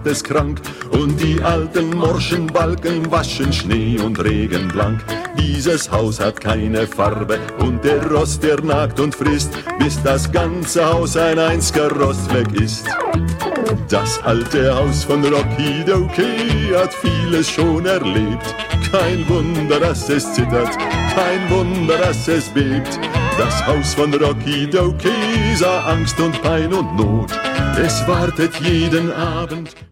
macht es krank. Und die alten morschen Balken waschen Schnee und Regen blank. Dieses Haus hat keine Farbe und der Rost, der nagt und frisst, bis das ganze Haus ein einziger Rostfleck ist. Das alte Haus von Rocky Dokie hat vieles schon erlebt. Kein Wunder, dass es zittert, kein Wunder, dass es bebt. Das Haus von Rocky Dokie sah Angst und Pein und Not. Es wartet jeden Abend